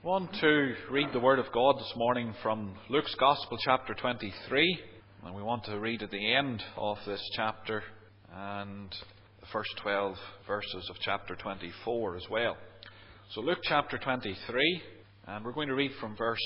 I want to read the Word of God this morning from Luke's Gospel, chapter 23. And we want to read at the end of this chapter and the first 12 verses of chapter 24 as well. So Luke chapter 23, and we're going to read from verse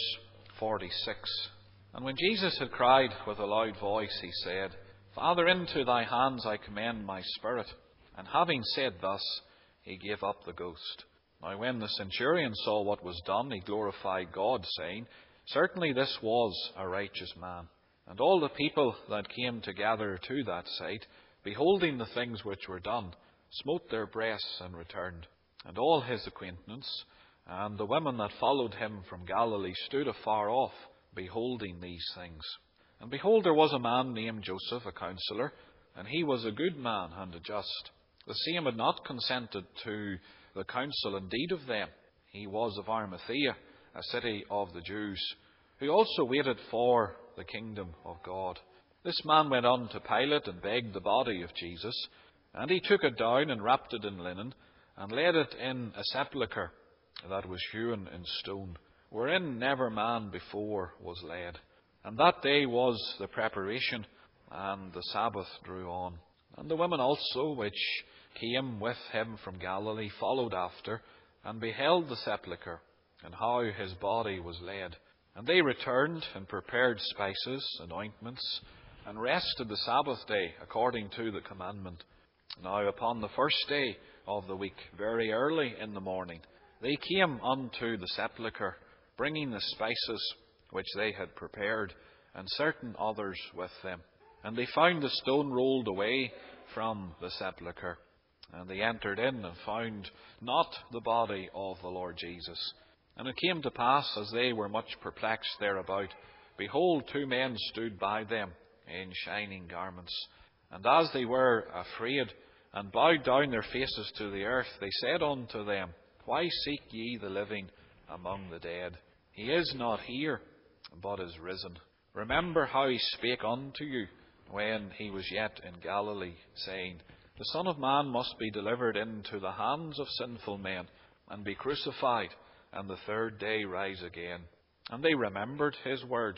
46. And when Jesus had cried with a loud voice, he said, Father, into thy hands I commend my spirit. And having said thus, he gave up the ghost. Now when the centurion saw what was done, he glorified God, saying, Certainly this was a righteous man. And all the people that came together to that sight, beholding the things which were done, smote their breasts and returned. And all his acquaintance, and the women that followed him from Galilee, stood afar off, beholding these things. And behold, there was a man named Joseph, a counsellor, and he was a good man and a just. The same had not consented to the counsel indeed of them. He was of Arimathea, a city of the Jews, who also waited for the kingdom of God. This man went on to Pilate and begged the body of Jesus, and he took it down and wrapped it in linen, and laid it in a sepulchre that was hewn in stone, wherein never man before was laid. And that day was the preparation, and the Sabbath drew on. And the women also, which came with him from Galilee, followed after, and beheld the sepulchre, and how his body was laid. And they returned, and prepared spices and ointments, and rested the Sabbath day, according to the commandment. Now upon the first day of the week, very early in the morning, they came unto the sepulchre, bringing the spices which they had prepared, and certain others with them. And they found the stone rolled away from the sepulchre. And they entered in and found not the body of the Lord Jesus. And it came to pass, as they were much perplexed thereabout, behold, two men stood by them in shining garments. And as they were afraid, and bowed down their faces to the earth, they said unto them, Why seek ye the living among the dead? He is not here, but is risen. Remember how he spake unto you when he was yet in Galilee, saying, The Son of Man must be delivered into the hands of sinful men, and be crucified, and the third day rise again. And they remembered his words,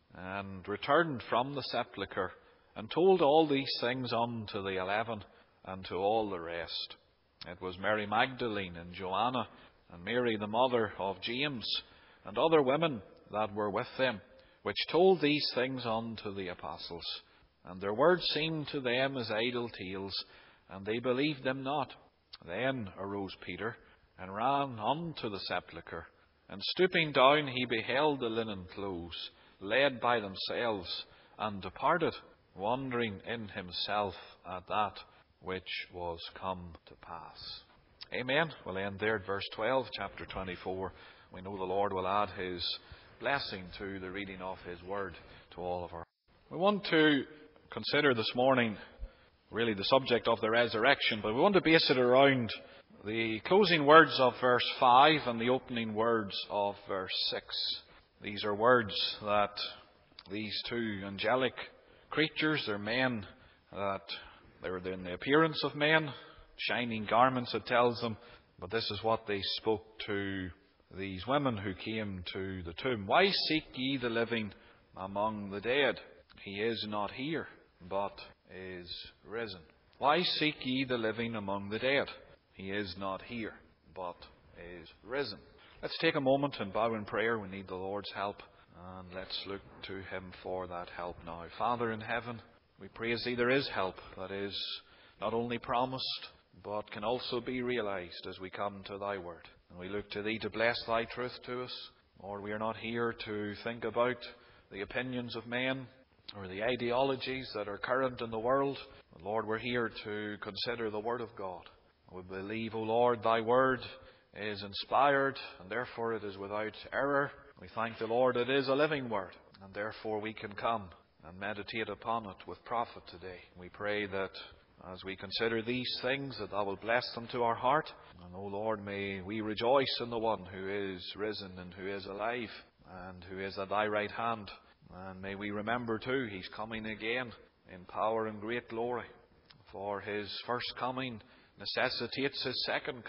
and returned from the sepulchre, and told all these things unto the 11, and to all the rest. It was Mary Magdalene, and Joanna, and Mary the mother of James, and other women that were with them, which told these things unto the apostles. And their words seemed to them as idle tales, and they believed them not. Then arose Peter, and ran unto the sepulchre. And stooping down, he beheld the linen clothes, laid by themselves, and departed, wondering in himself at that which was come to pass. Amen. We'll end there at verse 12, chapter 24. We know the Lord will add his blessing to the reading of his word to all of our. We want to consider this morning really the subject of the resurrection, but we want to base it around the closing words of verse 5 and the opening words of verse 6. These are words that these two angelic creatures, they're men, that they're in the appearance of men, shining garments it tells them, but this is what they spoke to these women who came to the tomb. Why seek ye the living among the dead? He is not here, but is risen. Why seek ye the living among the dead? He is not here, but is risen. Let's take a moment and bow in prayer. We need the Lord's help, and let's look to him for that help now. Father in heaven, we praise thee. There is help that is not only promised, but can also be realized as we come to thy word. And we look to thee to bless thy truth to us. Lord, we are not here to think about the opinions of men or the ideologies that are current in the world. But Lord, we're here to consider the word of God. We believe, O Lord, thy word is inspired, and therefore it is without error. We thank the Lord it is a living word, and therefore we can come and meditate upon it with profit today. We pray that as we consider these things, that thou wilt bless them to our heart. And, O Lord, may we rejoice in the one who is risen and who is alive and who is at thy right hand. And may we remember too, he's coming again in power and great glory. For his first coming necessitates his second coming.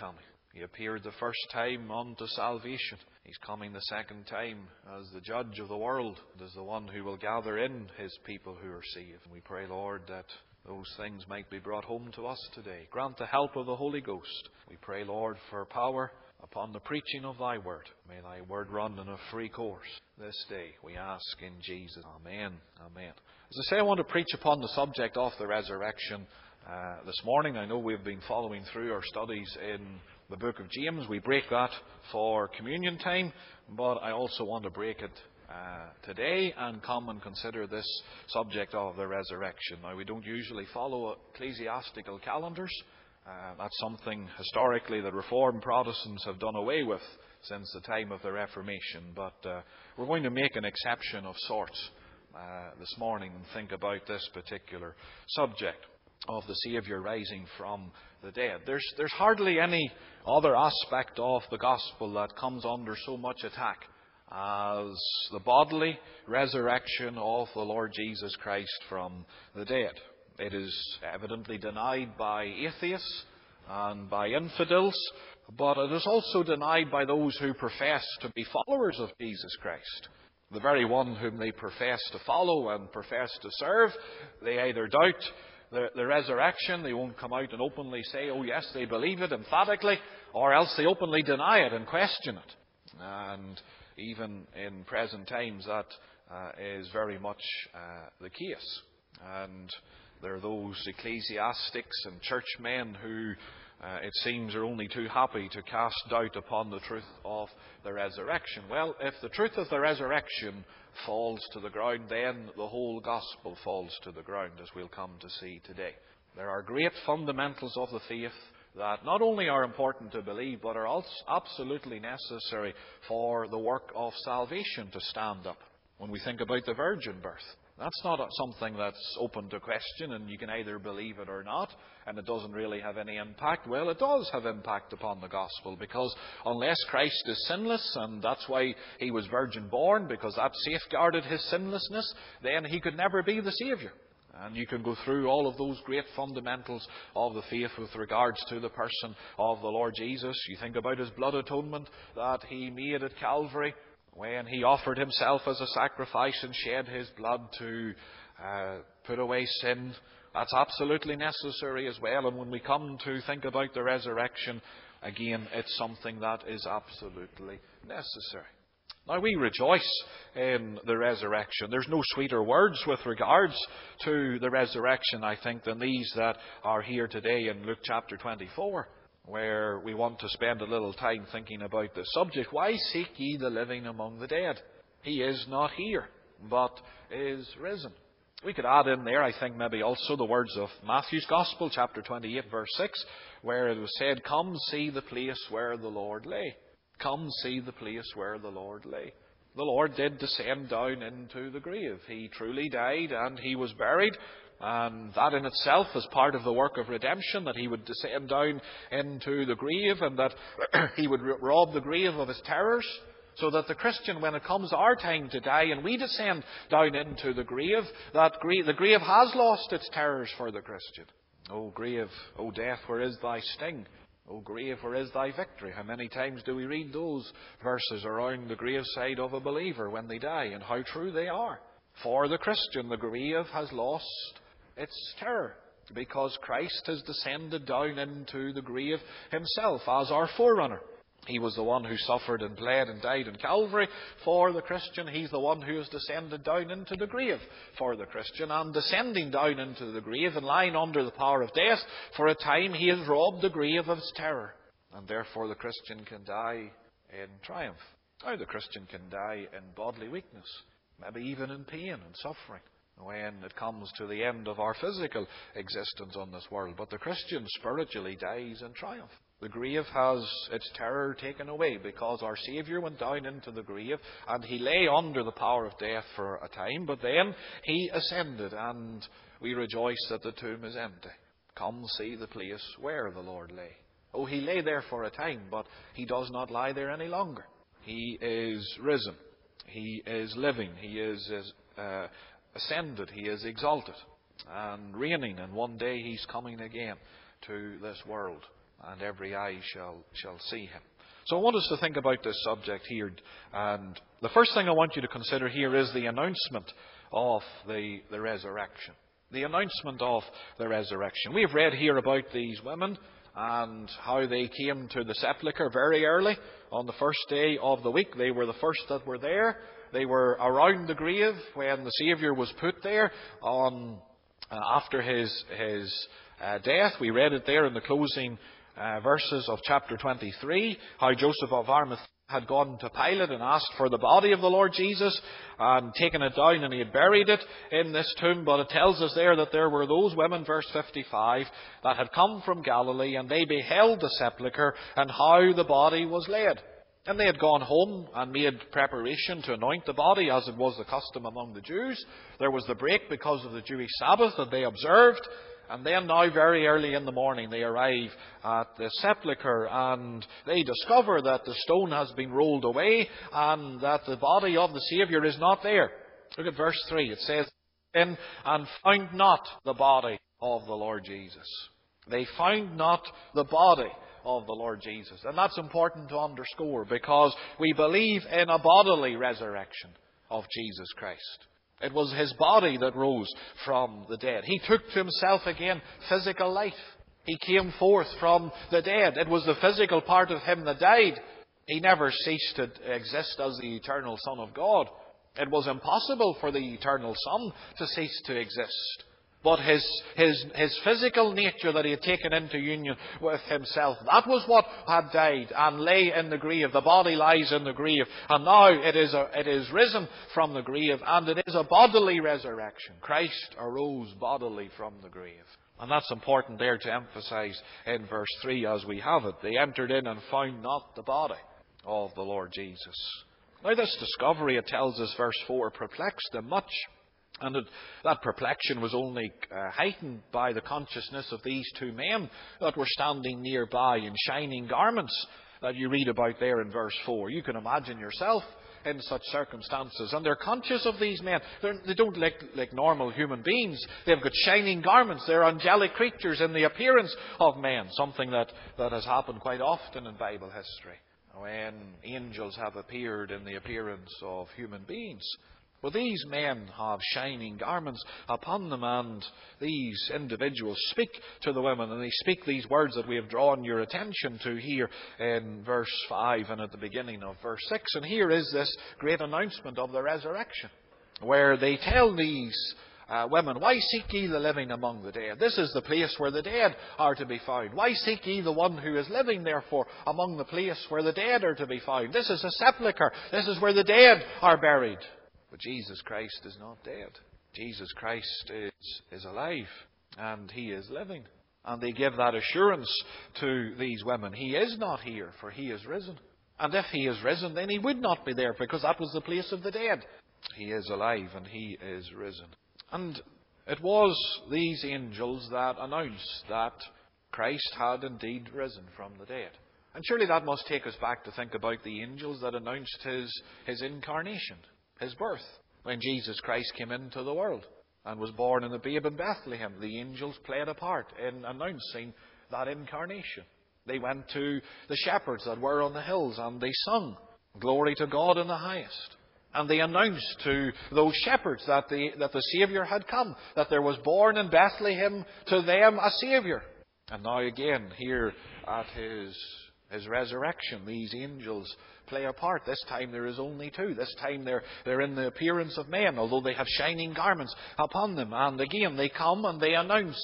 He appeared the first time unto salvation. He's coming the second time as the judge of the world, and as the one who will gather in his people who are saved. And we pray, Lord, that those things might be brought home to us today. Grant the help of the Holy Ghost. We pray, Lord, for power upon the preaching of thy word. May thy word run in a free course this day, we ask in Jesus. Amen. Amen. As I say, I want to preach upon the subject of the resurrection this morning. I know we've been following through our studies in the book of James. We break that for communion time, but I also want to break it today and come and consider this subject of the resurrection. Now, we don't usually follow ecclesiastical calendars. That's something historically that Reformed Protestants have done away with since the time of the Reformation. But we're going to make an exception of sorts this morning and think about this particular subject of the Saviour rising from the dead. There's hardly any other aspect of the gospel that comes under so much attack as the bodily resurrection of the Lord Jesus Christ from the dead. It is evidently denied by atheists and by infidels, but it is also denied by those who profess to be followers of Jesus Christ. The very one whom they profess to follow and profess to serve, they either doubt the resurrection, they won't come out and openly say, oh yes, they believe it emphatically, or else they openly deny it and question it. And even in present times, that is very much the case. And there are those ecclesiastics and churchmen who, it seems, are only too happy to cast doubt upon the truth of the resurrection. Well, if the truth of the resurrection falls to the ground, then the whole gospel falls to the ground, as we'll come to see today. There are great fundamentals of the faith that not only are important to believe, but are also absolutely necessary for the work of salvation to stand up. When we think about the virgin birth, that's not something that's open to question, and you can either believe it or not, and it doesn't really have any impact. Well, it does have impact upon the gospel, because unless Christ is sinless, and that's why he was virgin born, because that safeguarded his sinlessness, then he could never be the Saviour. And you can go through all of those great fundamentals of the faith with regards to the person of the Lord Jesus. You think about his blood atonement that he made at Calvary, when he offered himself as a sacrifice and shed his blood to put away sin. That's absolutely necessary as well. And when we come to think about the resurrection, again, it's something that is absolutely necessary. Now, we rejoice in the resurrection. There's no sweeter words with regards to the resurrection, I think, than these that are here today in Luke chapter 24. Where we want to spend a little time thinking about this subject. Why seek ye the living among the dead? He is not here, but is risen. We could add in there, I think, maybe also the words of Matthew's Gospel, chapter 28, verse 6, where it was said, come see the place where the Lord lay. Come see the place where the Lord lay. The Lord did descend down into the grave. He truly died and he was buried. And that in itself is part of the work of redemption, that he would descend down into the grave and that he would rob the grave of its terrors, so that the Christian, when it comes our time to die and we descend down into the grave, the grave has lost its terrors for the Christian. O grave, O death, where is thy sting? O grave, where is thy victory? How many times do we read those verses around the graveside of a believer when they die, and how true they are. For the Christian, the grave has lost its terror, because Christ has descended down into the grave himself as our forerunner. He was the one who suffered and bled and died in Calvary for the Christian. He's the one who has descended down into the grave for the Christian. And descending down into the grave and lying under the power of death, for a time he has robbed the grave of its terror. And therefore the Christian can die in triumph. Now the Christian can die in bodily weakness, maybe even in pain and suffering, when it comes to the end of our physical existence on this world. But the Christian spiritually dies in triumph. The grave has its terror taken away, because our Saviour went down into the grave and he lay under the power of death for a time, but then he ascended, and we rejoice that the tomb is empty. Come see the place where the Lord lay. Oh, he lay there for a time, but he does not lie there any longer. He is risen. He is living. He is ascended. He is exalted and reigning, and one day he's coming again to this world. and every eye shall see him. So I want us to think about this subject here. And the first thing I want you to consider here is the announcement of the resurrection. The announcement of the resurrection. We have read here about these women and how they came to the sepulchre very early on the first day of the week. They were the first that were there. They were around the grave when the Saviour was put there after his death. We read it there in the closing verses of chapter 23, how Joseph of Arimathea had gone to Pilate and asked for the body of the Lord Jesus and taken it down, and he had buried it in this tomb. But it tells us there that there were those women, verse 55, that had come from Galilee, and they beheld the sepulchre and how the body was laid. And they had gone home and made preparation to anoint the body, as it was the custom among the Jews. There was the break because of the Jewish Sabbath that they observed. And then now, very early in the morning, they arrive at the sepulchre and they discover that the stone has been rolled away and that the body of the Saviour is not there. Look at verse 3. It says, "In and found not the body of the Lord Jesus." They found not the body of the Lord Jesus. And that's important to underscore, because we believe in a bodily resurrection of Jesus Christ. It was his body that rose from the dead. He took to himself again physical life. He came forth from the dead. It was the physical part of him that died. He never ceased to exist as the eternal Son of God. It was impossible for the eternal Son to cease to exist. But his physical nature that he had taken into union with himself, that was what had died and lay in the grave. The body lies in the grave. And now it is risen from the grave, and it is a bodily resurrection. Christ arose bodily from the grave. And that's important there to emphasize in verse 3 as we have it. They entered in and found not the body of the Lord Jesus. Now this discovery, it tells us, verse 4, perplexed them much. And that perplexion was only heightened by the consciousness of these two men that were standing nearby in shining garments that you read about there in verse 4. You can imagine yourself in such circumstances. And they're conscious of these men. They don't look like normal human beings. They've got shining garments. They're angelic creatures in the appearance of men. Something that has happened quite often in Bible history, when angels have appeared in the appearance of human beings. Well, these men have shining garments upon them, and these individuals speak to the women, and they speak these words that we have drawn your attention to here in verse 5 and at the beginning of verse 6. And here is this great announcement of the resurrection, where they tell these women, "Why seek ye the living among the dead? This is the place where the dead are to be found. Why seek ye the one who is living, therefore, among the place where the dead are to be found? This is a sepulchre. This is where the dead are buried." But Jesus Christ is not dead. Jesus Christ is alive, and he is living. And they give that assurance to these women. He is not here, for he is risen. And if he is risen, then he would not be there, because that was the place of the dead. He is alive, and he is risen. And it was these angels that announced that Christ had indeed risen from the dead. And surely that must take us back to think about the angels that announced his incarnation, his birth, when Jesus Christ came into the world and was born in a babe in Bethlehem. The angels played a part in announcing that incarnation. They went to the shepherds that were on the hills and they sung, "Glory to God in the highest." And they announced to those shepherds that the Saviour had come, that there was born in Bethlehem to them a Saviour. And now again, here at his resurrection, these angels play a part. This time there is only two. This time they're in the appearance of men, although they have shining garments upon them. And again, they come and they announce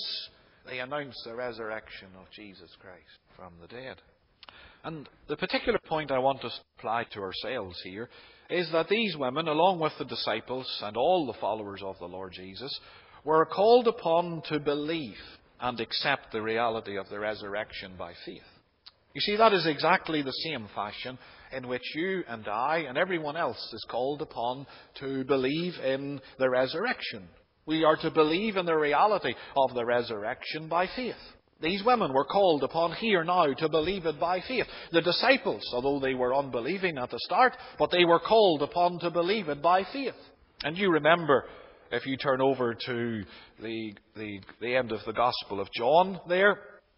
the resurrection of Jesus Christ from the dead. And the particular point I want us to apply to ourselves here is that these women, along with the disciples and all the followers of the Lord Jesus, were called upon to believe and accept the reality of the resurrection by faith. You see, that is exactly the same fashion in which you and I and everyone else is called upon to believe in the resurrection. We are to believe in the reality of the resurrection by faith. These women were called upon here now to believe it by faith. The disciples, although they were unbelieving at the start, but they were called upon to believe it by faith. And you remember, if you turn over to the end of the Gospel of John there,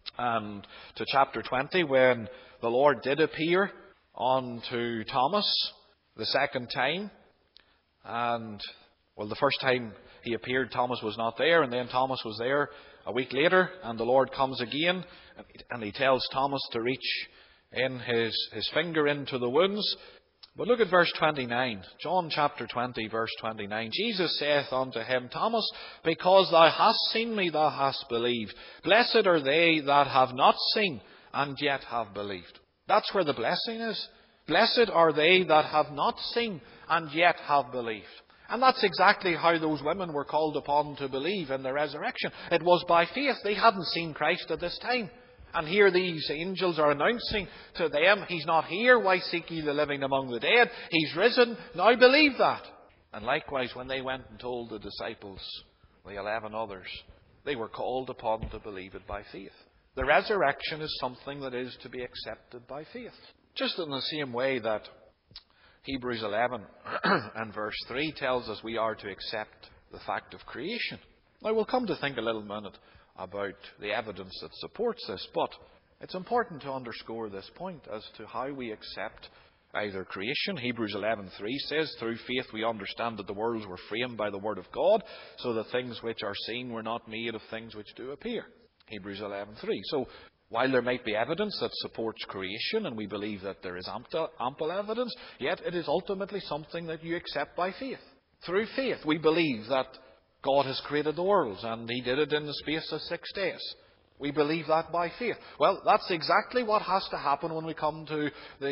and to chapter 20, when the Lord did appear unto Thomas the second time. And, well, the first time he appeared, Thomas was not there, and then Thomas was there a week later, and the Lord comes again, and he tells Thomas to reach in his finger into the wounds. But look at verse 29. John chapter 20, verse 29. Jesus saith unto him, Thomas, because thou hast seen me, thou hast believed. Blessed are they that have not seen, and yet have believed. That's where the blessing is. Blessed are they that have not seen, and yet have believed. And that's exactly how those women were called upon to believe in the resurrection. It was by faith. They hadn't seen Christ at this time. And here these angels are announcing to them, He's not here. Why seek ye the living among the dead? He's risen. Now believe that. And likewise, when they went and told the disciples, the 11 others, they were called upon to believe it by faith. The resurrection is something that is to be accepted by faith. Just in the same way that Hebrews 11 and verse 3 tells us we are to accept the fact of creation. Now we'll come to think a little minute about the evidence that supports this, but it's important to underscore this point as to how we accept either creation. Hebrews 11:3 says, through faith we understand that the worlds were framed by the word of God, so that things which are seen were not made of things which do appear. Hebrews 11:3. So while there might be evidence that supports creation, and we believe that there is ample evidence, yet it is ultimately something that you accept by faith. Through faith we believe that God has created the worlds, and He did it in the space of 6 days. We believe that by faith. Well, that's exactly what has to happen when we come to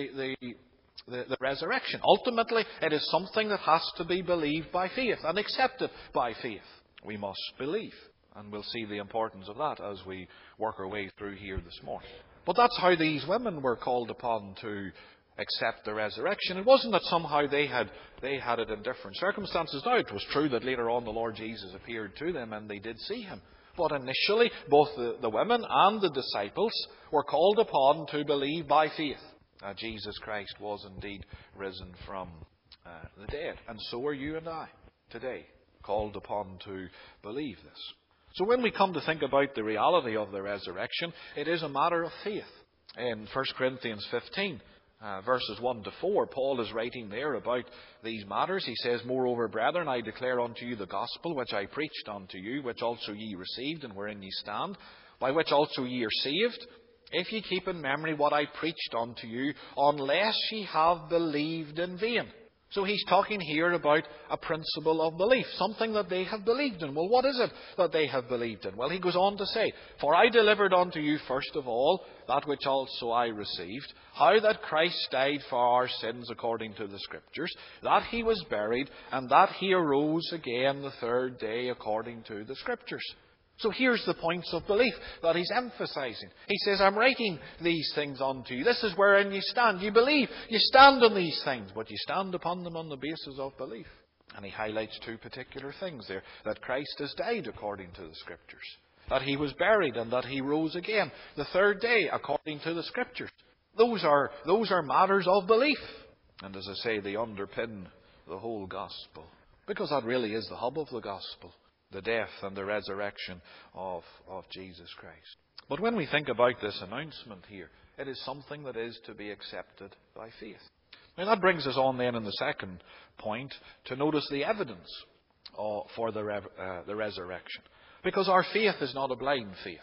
the resurrection. Ultimately, it is something that has to be believed by faith and accepted by faith. We must believe. And we'll see the importance of that as we work our way through here this morning. But that's how these women were called upon to accept the resurrection. It wasn't that somehow they had it in different circumstances. Now, it was true that later on the Lord Jesus appeared to them and they did see Him. But initially, both the women and the disciples were called upon to believe by faith that Jesus Christ was indeed risen from the dead. And so are you and I today, called upon to believe this. So when we come to think about the reality of the resurrection, it is a matter of faith. In 1 Corinthians 15, verses 1 to 4, Paul is writing there about these matters. He says, Moreover, brethren, I declare unto you the gospel which I preached unto you, which also ye received, and wherein ye stand, by which also ye are saved, if ye keep in memory what I preached unto you, unless ye have believed in vain. So he's talking here about a principle of belief, something that they have believed in. Well, what is it that they have believed in? Well, he goes on to say, For I delivered unto you first of all that which also I received, how that Christ died for our sins according to the Scriptures, that He was buried, and that He arose again the third day according to the Scriptures. So here's the points of belief that he's emphasizing. He says, I'm writing these things unto you. This is wherein you stand. You believe. You stand on these things, but you stand upon them on the basis of belief. And he highlights two particular things there. That Christ has died according to the Scriptures. That He was buried and that He rose again the third day according to the Scriptures. Those are matters of belief. And as I say, they underpin the whole gospel. Because that really is the hub of the gospel. The death and the resurrection of Jesus Christ. But when we think about this announcement here, it is something that is to be accepted by faith. Now that brings us on then in the second point to notice the evidence for the resurrection. Because our faith is not a blind faith.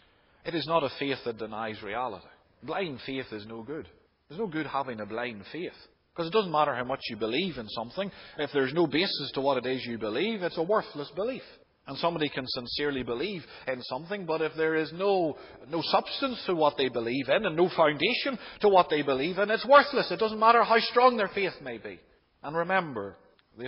It is not a faith that denies reality. Blind faith is no good. There's no good having a blind faith. Because it doesn't matter how much you believe in something. If there's no basis to what it is you believe, it's a worthless belief. And somebody can sincerely believe in something, but if there is no substance to what they believe in and no foundation to what they believe in, it's worthless. It doesn't matter how strong their faith may be. And remember, the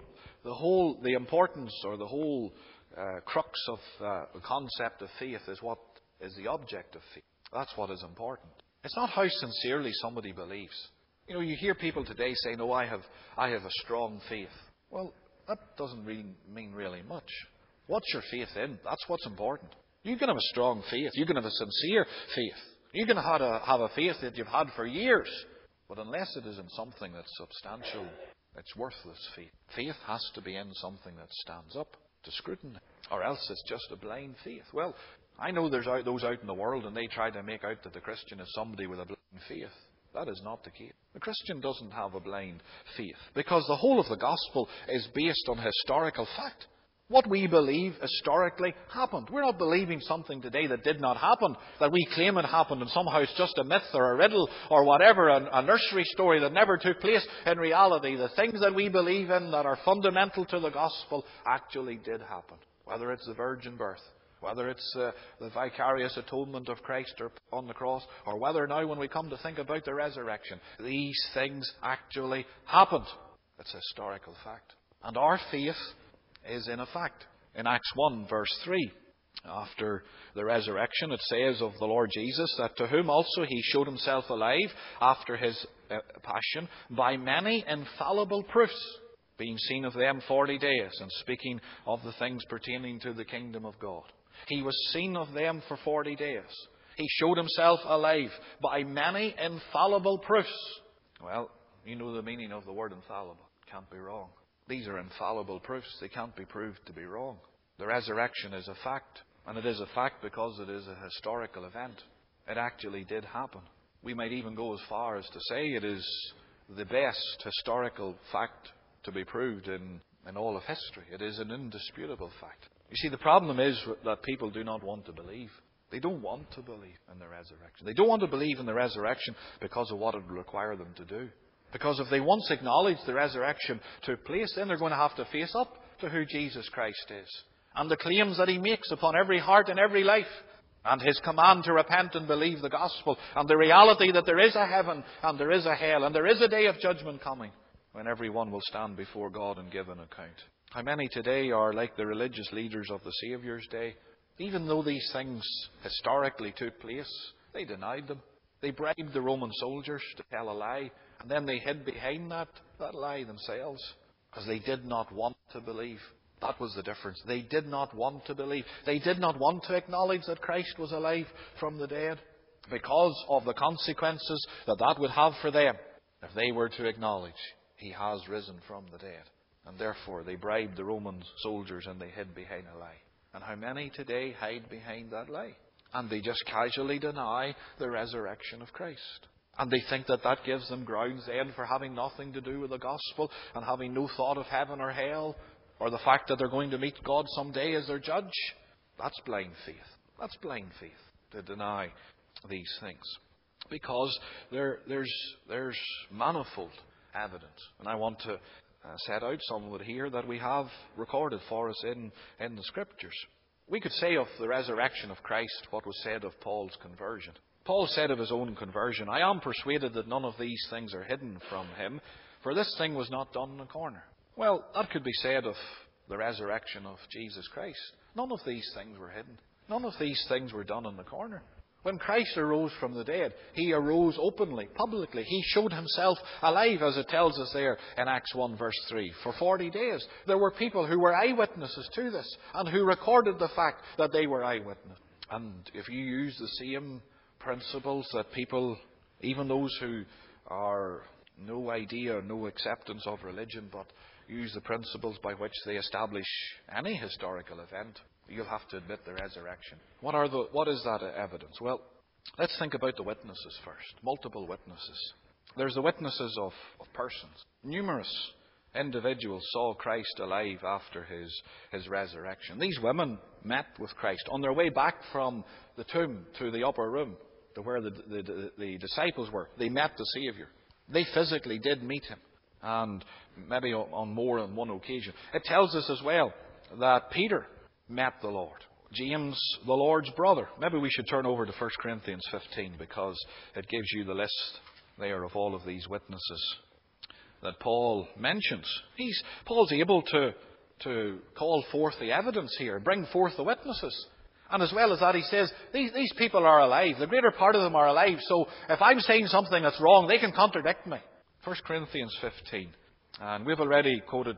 importance or the whole crux of the concept of faith is what is the object of faith. That's what is important. It's not how sincerely somebody believes. You know, you hear people today say, no, I have a strong faith. Well, that doesn't really mean really much. What's your faith in? That's what's important. You can have a strong faith. You can have a sincere faith. You can have a faith that you've had for years. But unless it is in something that's substantial, it's worthless faith. Faith has to be in something that stands up to scrutiny. Or else it's just a blind faith. Well, I know there's those out in the world, and they try to make out that the Christian is somebody with a blind faith. That is not the case. The Christian doesn't have a blind faith, because the whole of the gospel is based on historical fact. What we believe historically happened. We're not believing something today that did not happen, that we claim it happened, and somehow it's just a myth or a riddle or whatever, a nursery story that never took place. In reality, the things that we believe in that are fundamental to the gospel actually did happen. Whether it's the virgin birth, whether it's the vicarious atonement of Christ on the cross, or whether now when we come to think about the resurrection, these things actually happened. It's a historical fact. And our faith is in a fact. In Acts 1 verse 3, after the resurrection, it says of the Lord Jesus that to whom also he showed himself alive after his passion by many infallible proofs, being seen of them 40 days, and speaking of the things pertaining to the kingdom of God. He was seen of them for 40 days. He showed himself alive by many infallible proofs. Well, you know the meaning of the word infallible. Can't be wrong. These are infallible proofs. They can't be proved to be wrong. The resurrection is a fact. And it is a fact because it is a historical event. It actually did happen. We might even go as far as to say it is the best historical fact to be proved in all of history. It is an indisputable fact. You see, the problem is that people do not want to believe. They don't want to believe in the resurrection. They don't want to believe in the resurrection because of what it would require them to do. Because if they once acknowledge the resurrection took place, then they're going to have to face up to who Jesus Christ is, and the claims that he makes upon every heart and every life, and his command to repent and believe the gospel, and the reality that there is a heaven and there is a hell and there is a day of judgment coming when everyone will stand before God and give an account. How many today are like the religious leaders of the Saviour's day? Even though these things historically took place, they denied them. They bribed the Roman soldiers to tell a lie, and then they hid behind that lie themselves, because they did not want to believe. That was the difference. They did not want to believe. They did not want to acknowledge that Christ was alive from the dead, because of the consequences that would have for them if they were to acknowledge he has risen from the dead. And therefore they bribed the Roman soldiers and they hid behind a lie. And how many today hide behind that lie? And they just casually deny the resurrection of Christ. And they think that gives them grounds then for having nothing to do with the gospel and having no thought of heaven or hell, or the fact that they're going to meet God someday as their judge. That's blind faith. That's blind faith, to deny these things. Because there's manifold evidence. And I want to set out some of it here that we have recorded for us in the Scriptures. We could say of the resurrection of Christ what was said of Paul's conversion. Paul said of his own conversion, I am persuaded that none of these things are hidden from him, for this thing was not done in a corner. Well, that could be said of the resurrection of Jesus Christ. None of these things were hidden. None of these things were done in the corner. When Christ arose from the dead, he arose openly, publicly. He showed himself alive, as it tells us there in Acts 1 verse 3. For 40 days, there were people who were eyewitnesses to this, and who recorded the fact that they were eyewitnesses. And if you use the same principles that people, even those who are no idea or no acceptance of religion, but use the principles by which they establish any historical event, you'll have to admit the resurrection. What is that evidence? Well, let's think about the witnesses first. Multiple witnesses. There's the witnesses of persons. Numerous individuals saw Christ alive after his resurrection. These women met with Christ on their way back from the tomb to the upper room, to where the disciples were. They met the Saviour. They physically did meet him, and maybe on more than one occasion. It tells us as well that Peter met the Lord. James, the Lord's brother. Maybe we should turn over to 1 Corinthians 15, because it gives you the list there of all of these witnesses that Paul mentions. Paul's able to call forth the evidence here, bring forth the witnesses. And as well as that, he says, these people are alive. The greater part of them are alive. So if I'm saying something that's wrong, they can contradict me. 1 Corinthians 15. And we've already quoted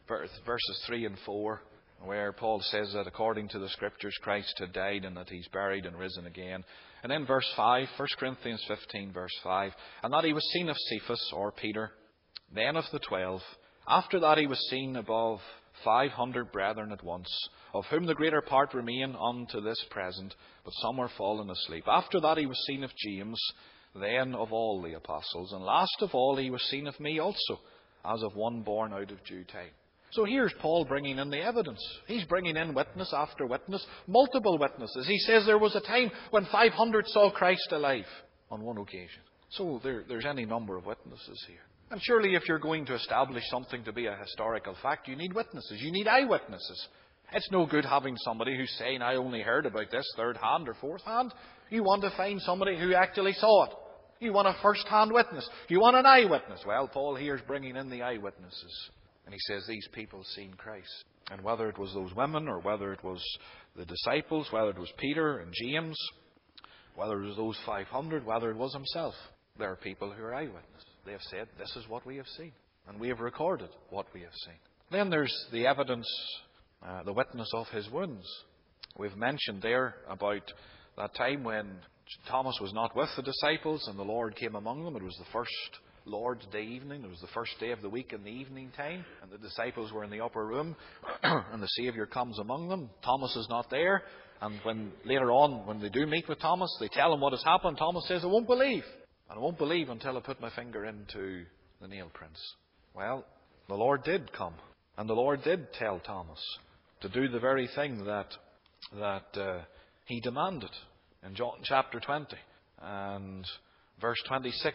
verses 3 and 4, where Paul says that according to the Scriptures, Christ had died and that he's buried and risen again. And then verse 5, 1 Corinthians 15, verse 5, and that he was seen of Cephas, or Peter, then of the 12. After that he was seen above 500 brethren at once, of whom the greater part remain unto this present, but some are fallen asleep. After that he was seen of James, then of all the apostles. And last of all he was seen of me also, as of one born out of due time. So here's Paul bringing in the evidence. He's bringing in witness after witness, multiple witnesses. He says there was a time when 500 saw Christ alive on one occasion. So there's any number of witnesses here. And surely if you're going to establish something to be a historical fact, you need witnesses. You need eyewitnesses. It's no good having somebody who's saying, I only heard about this third hand or fourth hand. You want to find somebody who actually saw it. You want a first-hand witness. You want an eyewitness. Well, Paul here is bringing in the eyewitnesses. And he says these people seen Christ. And whether it was those women, or whether it was the disciples, whether it was Peter and James, whether it was those 500, whether it was himself, there are people who are eyewitnesses. They have said, this is what we have seen. And we have recorded what we have seen. Then there's the evidence, the witness of his wounds. We've mentioned there about that time when Thomas was not with the disciples and the Lord came among them. It was the first Lord's Day evening. It was the first day of the week in the evening time. And the disciples were in the upper room and the Saviour comes among them. Thomas is not there. And when later on, when they do meet with Thomas, they tell him what has happened. Thomas says, I won't believe. And I won't believe until I put my finger into the nail prints. Well, the Lord did come. And the Lord did tell Thomas to do the very thing that he demanded in John chapter 20. And verse 26,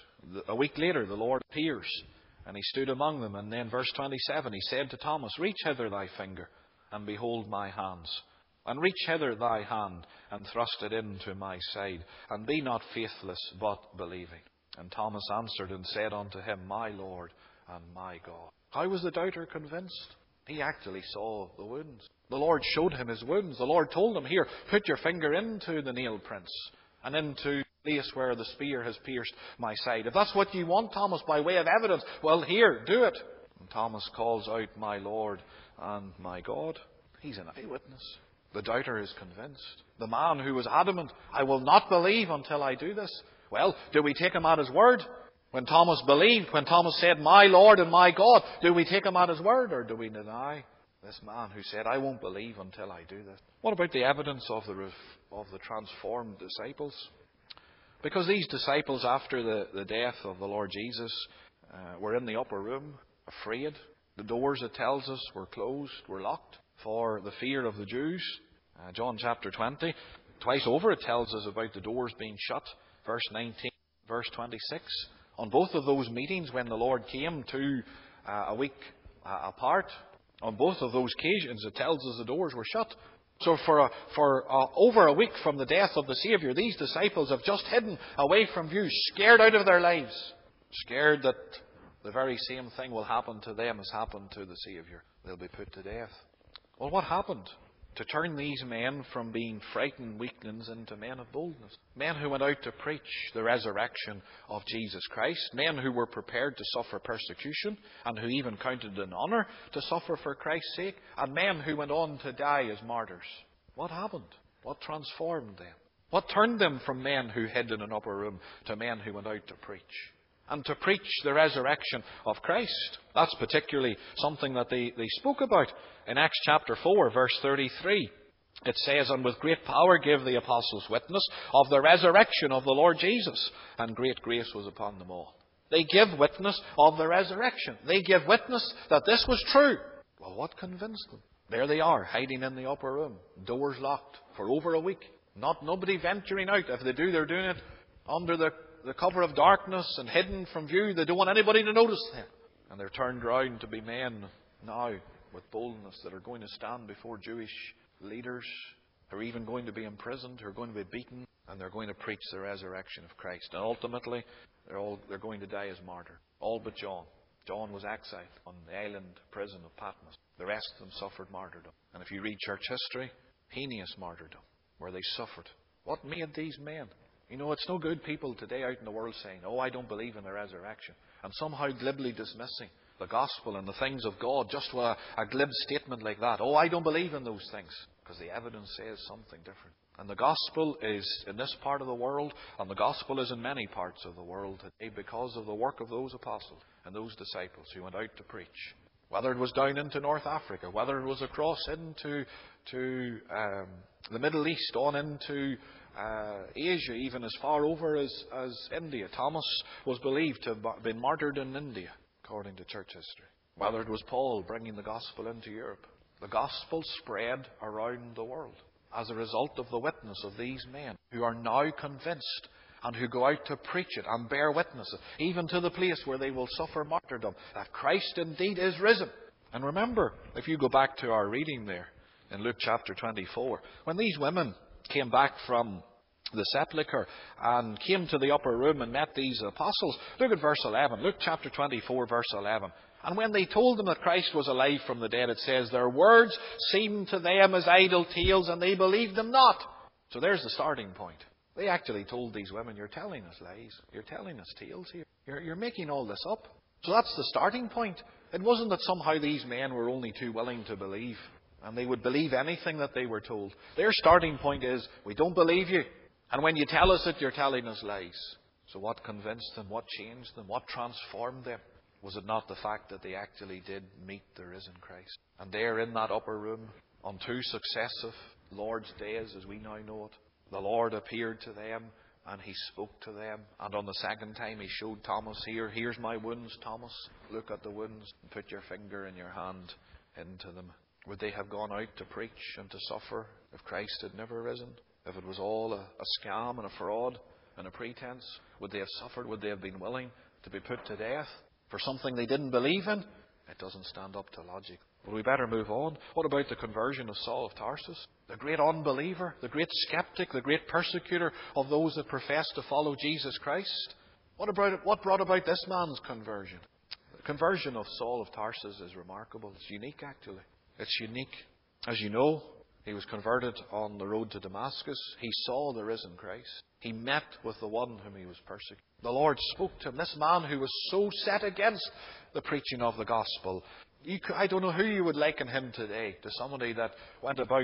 a week later the Lord appears and he stood among them. And then verse 27, he said to Thomas, reach hither thy finger and behold my hands. And reach hither thy hand, and thrust it into my side, and be not faithless, but believing. And Thomas answered and said unto him, my Lord and my God. How was the doubter convinced? He actually saw the wounds. The Lord showed him his wounds. The Lord told him, here, put your finger into the nail prints, and into the place where the spear has pierced my side. If that's what you want, Thomas, by way of evidence, well, here, do it. And Thomas calls out, my Lord and my God. He's an eyewitness. The doubter is convinced. The man who was adamant, I will not believe until I do this. Well, do we take him at his word? When Thomas believed, when Thomas said, my Lord and my God, do we take him at his word, or do we deny this man who said, I won't believe until I do this? What about the evidence of the transformed disciples? Because these disciples, after the death of the Lord Jesus, were in the upper room, afraid. The doors, it tells us, were closed, were locked, for the fear of the Jews. John chapter 20. Twice over it tells us about the doors being shut. Verse 19, verse 26. On both of those meetings when the Lord came to a week apart, on both of those occasions it tells us the doors were shut. So for over a week from the death of the Saviour, these disciples have just hidden away from view, scared out of their lives. Scared that the very same thing will happen to them as happened to the Saviour. They'll be put to death. Well, what happened to turn these men from being frightened weaklings into men of boldness? Men who went out to preach the resurrection of Jesus Christ. Men who were prepared to suffer persecution and who even counted it an honour to suffer for Christ's sake. And men who went on to die as martyrs. What happened? What transformed them? What turned them from men who hid in an upper room to men who went out to preach? And to preach the resurrection of Christ. That's particularly something that they spoke about. In Acts chapter 4, verse 33, it says, and with great power gave the apostles witness of the resurrection of the Lord Jesus, and great grace was upon them all. They give witness of the resurrection. They give witness that this was true. Well, what convinced them? There they are, hiding in the upper room, doors locked for over a week. Nobody venturing out. If they do, they're doing it under the cover of darkness and hidden from view. They don't want anybody to notice them. And they're turned round to be men now with boldness that are going to stand before Jewish leaders, who are even going to be imprisoned, who are going to be beaten, and they're going to preach the resurrection of Christ. And ultimately, they're going to die as martyrs. All but John. John was exiled on the island prison of Patmos. The rest of them suffered martyrdom. And if you read church history, heinous martyrdom, where they suffered. What made these men? You know, it's no good people today out in the world saying, oh, I don't believe in the resurrection. And somehow glibly dismissing the gospel and the things of God just with a glib statement like that. Oh, I don't believe in those things. Because the evidence says something different. And the gospel is in this part of the world, and the gospel is in many parts of the world today because of the work of those apostles and those disciples who went out to preach Whether it was down into North Africa, whether it was across into the Middle East, on into Asia, even as far over as India. Thomas was believed to have been martyred in India, according to church history. Whether it was Paul bringing the gospel into Europe. The gospel spread around the world as a result of the witness of these men who are now convinced and who go out to preach it and bear witness, even to the place where they will suffer martyrdom, that Christ indeed is risen. And remember, if you go back to our reading there in Luke chapter 24, when these women came back from the sepulchre and came to the upper room and met these apostles, look at verse 11. Luke chapter 24, verse 11. And when they told them that Christ was alive from the dead, it says, their words seemed to them as idle tales, and they believed them not. So there's the starting point. They actually told these women, you're telling us lies. You're telling us tales here. You're making all this up. So that's the starting point. It wasn't that somehow these men were only too willing to believe, and they would believe anything that they were told. Their starting point is, we don't believe you. And when you tell us it, you're telling us lies. So what convinced them? What changed them? What transformed them? Was it not the fact that they actually did meet the risen Christ? And there in that upper room, on 2 successive Lord's days, as we now know it, the Lord appeared to them and He spoke to them. And on the second time He showed Thomas, here's my wounds, Thomas. Look at the wounds and put your finger and your hand into them. Would they have gone out to preach and to suffer if Christ had never risen? If it was all a scam and a fraud and a pretense? Would they have suffered? Would they have been willing to be put to death for something they didn't believe in? It doesn't stand up to logic. But we better move on. What about the conversion of Saul of Tarsus? The great unbeliever, the great skeptic, the great persecutor of those that profess to follow Jesus Christ. What brought about this man's conversion? The conversion of Saul of Tarsus is remarkable. It's unique, actually. It's unique. As you know, he was converted on the road to Damascus. He saw the risen Christ. He met with the one whom he was persecuting. The Lord spoke to him. This man who was so set against the preaching of the gospel. I don't know who you would liken him today to somebody that went about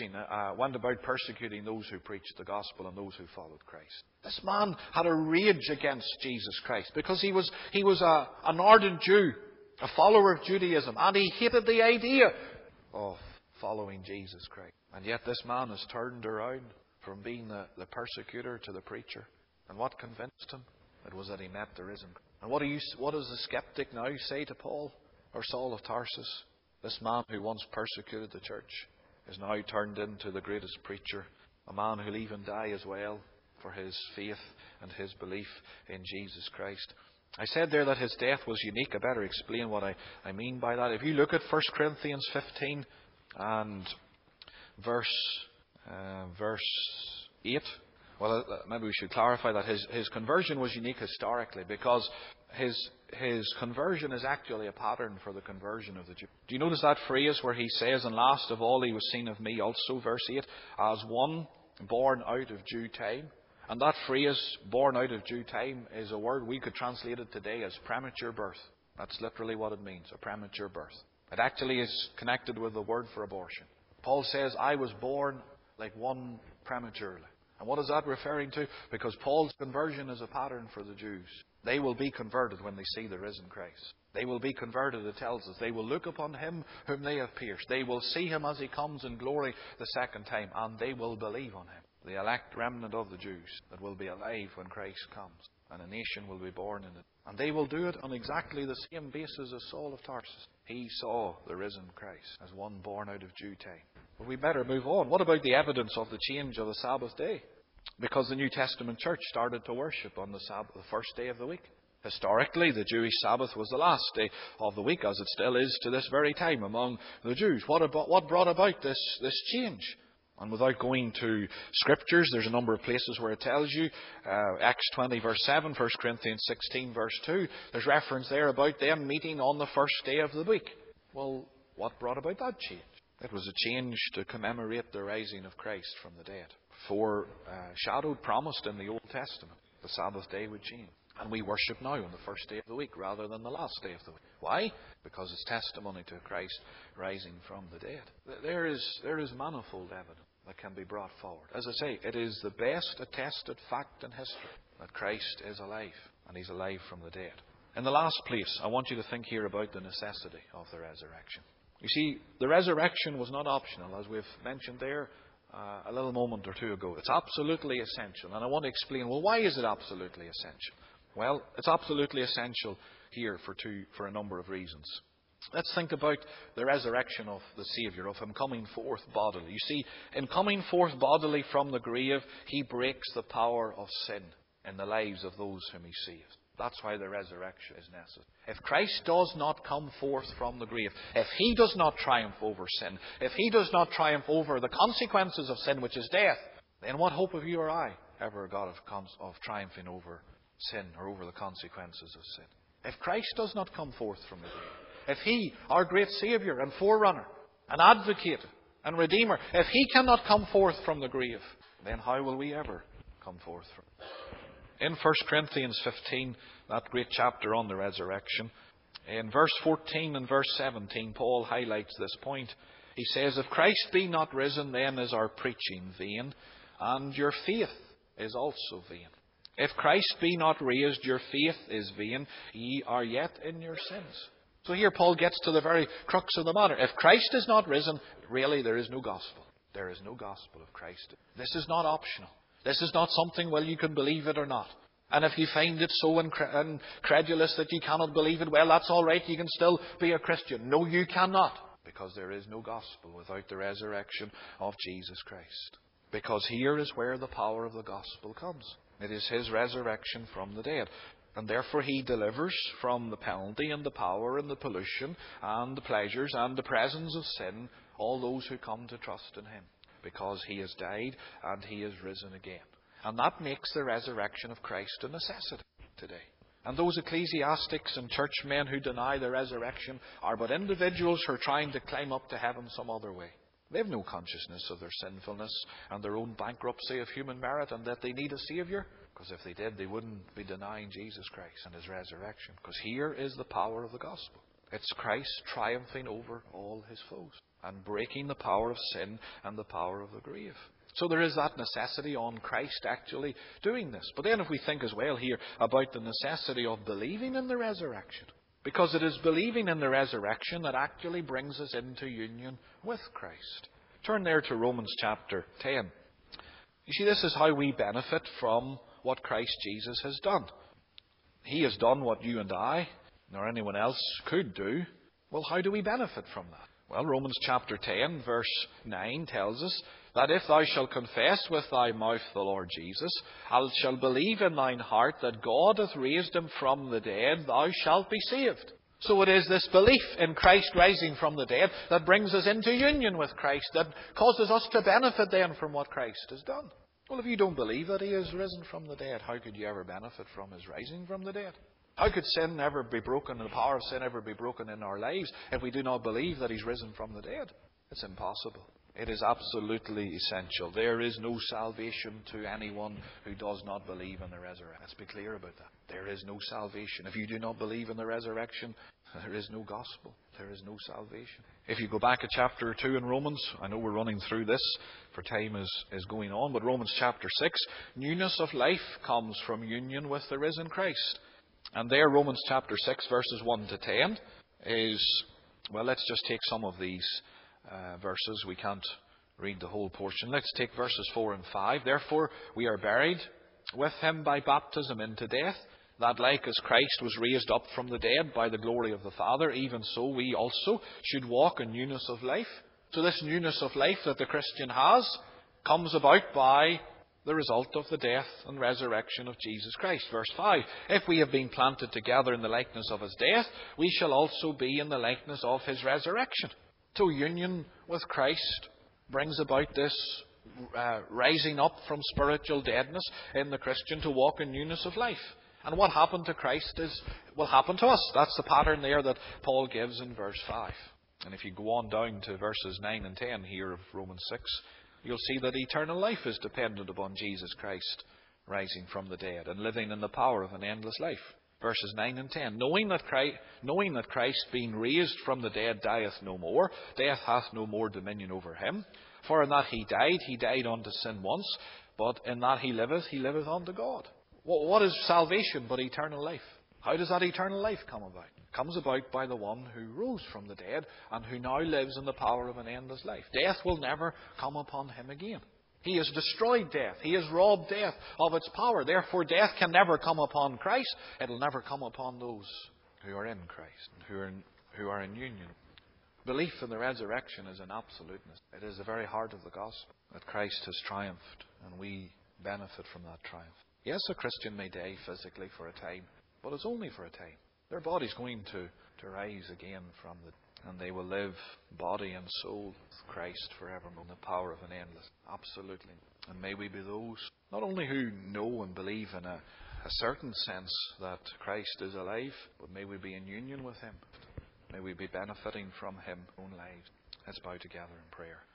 persecuting those who preached the gospel and those who followed Christ. This man had a rage against Jesus Christ because he was an ardent Jew, a follower of Judaism, and he hated the idea of following Jesus Christ. And yet this man has turned around from being the persecutor to the preacher. And what convinced him? It was that he met the risen Christ. And what does the skeptic now say to Paul or Saul of Tarsus? This man who once persecuted the church is now turned into the greatest preacher, a man who'll even die as well for his faith and his belief in Jesus Christ. I said there that his death was unique. I better explain what I mean by that. If you look at 1 Corinthians 15 and verse 8, well, maybe we should clarify that his conversion was unique historically, because his conversion is actually a pattern for the conversion of the Jews. Do you notice that phrase where he says, and last of all he was seen of me also, verse 8, as one born out of due time? And that phrase, born out of due time, is a word we could translate it today as premature birth. That's literally what it means, a premature birth. It actually is connected with the word for abortion. Paul says, I was born like one prematurely. And what is that referring to? Because Paul's conversion is a pattern for the Jews. They will be converted when they see the risen Christ. They will be converted, it tells us. They will look upon Him whom they have pierced. They will see Him as He comes in glory the second time, and they will believe on Him. The elect remnant of the Jews that will be alive when Christ comes, and a nation will be born in it. And they will do it on exactly the same basis as Saul of Tarsus. He saw the risen Christ as one born out of due time. But we better move on. What about the evidence of the change of the Sabbath day? Because the New Testament church started to worship on the Sabbath, the first day of the week. Historically, the Jewish Sabbath was the last day of the week, as it still is to this very time among the Jews. What brought about this change? And without going to Scriptures, there's a number of places where it tells you. Acts 20 verse 7, 1 Corinthians 16 verse 2. There's reference there about them meeting on the first day of the week. Well, what brought about that change? It was a change to commemorate the rising of Christ from the dead. Foreshadowed, promised in the Old Testament, the Sabbath day would change. And we worship now on the first day of the week rather than the last day of the week. Why? Because it's testimony to Christ rising from the dead. There is manifold evidence that can be brought forward. As I say, it is the best attested fact in history that Christ is alive, and He's alive from the dead. In the last place, I want you to think here about the necessity of the resurrection. You see, the resurrection was not optional, as we've mentioned there a little moment or two ago. It's absolutely essential. And I want to explain, well, why is it absolutely essential? Well, it's absolutely essential here for a number of reasons. Let's think about the resurrection of the Saviour, of Him coming forth bodily. You see, in coming forth bodily from the grave, He breaks the power of sin in the lives of those whom He saves. That's why the resurrection is necessary. If Christ does not come forth from the grave, if He does not triumph over sin, if He does not triumph over the consequences of sin, which is death, then what hope have you or I ever got of triumphing over sin or over the consequences of sin? If Christ does not come forth from the grave, if He, our great Saviour and forerunner and advocate and Redeemer, if He cannot come forth from the grave, then how will we ever come forth from it? In 1 Corinthians 15, that great chapter on the resurrection, in verse 14 and verse 17, Paul highlights this point. He says, "If Christ be not risen, then is our preaching vain, and your faith is also vain. If Christ be not raised, your faith is vain, ye are yet in your sins." So here Paul gets to the very crux of the matter. If Christ is not risen, really there is no gospel. There is no gospel of Christ. This is not optional. This is not something, well, you can believe it or not. And if you find it so incredulous that you cannot believe it, well, that's all right. You can still be a Christian. No, you cannot. Because there is no gospel without the resurrection of Jesus Christ. Because here is where the power of the gospel comes. It is His resurrection from the dead. And therefore He delivers from the penalty and the power and the pollution and the pleasures and the presence of sin all those who come to trust in Him. Because He has died and He has risen again. And that makes the resurrection of Christ a necessity today. And those ecclesiastics and churchmen who deny the resurrection are but individuals who are trying to climb up to heaven some other way. They have no consciousness of their sinfulness and their own bankruptcy of human merit and that they need a Saviour. Because if they did, they wouldn't be denying Jesus Christ and His resurrection. Because here is the power of the gospel. It's Christ triumphing over all His foes and breaking the power of sin and the power of the grave. So there is that necessity on Christ actually doing this. But then if we think as well here about the necessity of believing in the resurrection, because it is believing in the resurrection that actually brings us into union with Christ. Turn there to Romans chapter 10. You see, this is how we benefit from what Christ Jesus has done. He has done what you and I, nor anyone else could do. Well, how do we benefit from that? Well, Romans chapter 10, verse 9 tells us that if thou shalt confess with thy mouth the Lord Jesus, and shalt believe in thine heart that God hath raised Him from the dead, thou shalt be saved. So it is this belief in Christ rising from the dead that brings us into union with Christ, that causes us to benefit then from what Christ has done. Well, if you don't believe that He is risen from the dead, how could you ever benefit from His rising from the dead? How could sin ever be broken, and the power of sin ever be broken in our lives if we do not believe that He's risen from the dead? It's impossible. It is absolutely essential. There is no salvation to anyone who does not believe in the resurrection. Let's be clear about that. There is no salvation. If you do not believe in the resurrection, there is no gospel. There is no salvation. If you go back to chapter 2 in Romans, I know we're running through this, for time is going on, but Romans chapter 6, newness of life comes from union with the risen Christ. And there, Romans chapter 6, verses 1 to 10 is, well, let's just take some of these verses. We can't read the whole portion. Let's take verses 4 and 5. Therefore, we are buried with Him by baptism into death, that like as Christ was raised up from the dead by the glory of the Father, even so we also should walk in newness of life. So this newness of life that the Christian has comes about by the result of the death and resurrection of Jesus Christ. Verse 5, if we have been planted together in the likeness of His death, we shall also be in the likeness of His resurrection. So union with Christ brings about this rising up from spiritual deadness in the Christian to walk in newness of life. And what happened to Christ will happen to us. That's the pattern there that Paul gives in verse 5. And if you go on down to verses 9 and 10 here of Romans 6, you'll see that eternal life is dependent upon Jesus Christ rising from the dead and living in the power of an endless life. Verses 9 and 10. Knowing that Christ being raised from the dead dieth no more, death hath no more dominion over Him. For in that He died unto sin once, but in that He liveth unto God. What is salvation but eternal life? How does that eternal life come about? It comes about by the one who rose from the dead and who now lives in the power of an endless life. Death will never come upon him again. He has destroyed death. He has robbed death of its power. Therefore, death can never come upon Christ. It will never come upon those who are in Christ, who are in union. Belief in the resurrection is an absoluteness. It is the very heart of the gospel, that Christ has triumphed and we benefit from that triumph. Yes, a Christian may die physically for a time, but it's only for a time. Their body's going to rise again from and they will live body and soul with Christ forevermore in the power of an endless. Absolutely. And may we be those not only who know and believe in a certain sense that Christ is alive, but may we be in union with him. May we be benefiting from him in our own lives. Let's bow together in prayer.